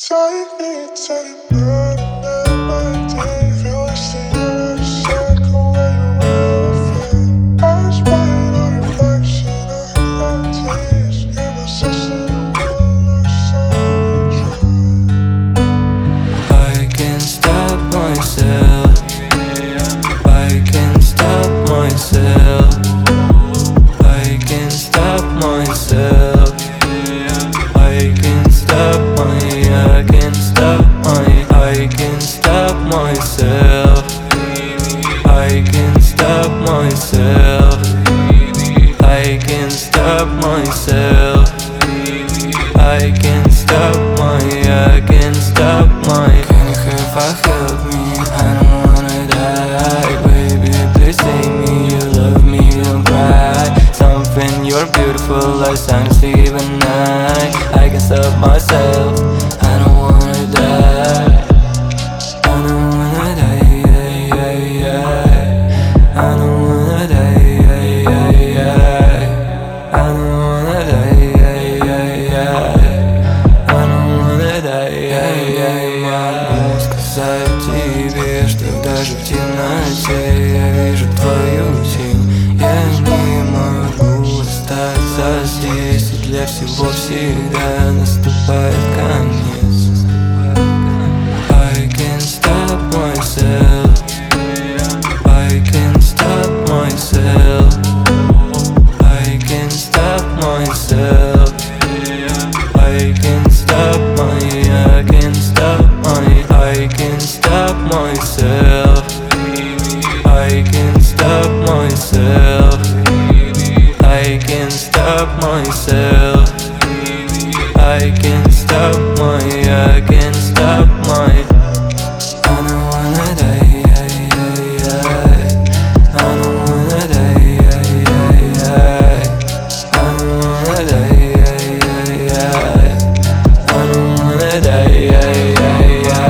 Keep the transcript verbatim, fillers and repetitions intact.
Take me to the night and my day. Feel like seeing out of circle where you will. I spy on reflection of my tears. Give myself to the world like solitude. I can't stop myself. I can't stop myself. I can't stop myself. I can't stop my, I can't stop my, I can't stop myself. I can't stop myself. I can't stop myself. I can't stop my, I can't stop my. Can you help, I help me? I don't wanna die. Baby, please save me. You love me, don't cry. Something, you're beautiful, I sang sleep at night. I can't stop myself. I don't wanna die. I don't wanna die, yeah, yeah, yeah. I don't wanna die, yeah, yeah, yeah. I don't wanna die, yeah, yeah, yeah. I don't wanna die, yeah, yeah, yeah. Могу сказать тебе, что даже в темноте я вижу твою тень. Я не могу остаться здесь, и для всего всегда наступает конец. I can't stop myself. I can't stop myself. I can't stop myself. I can't stop my, I can't stop my, I can't stop myself. I can't stop myself. I can't stop myself. I can't stop my, I can't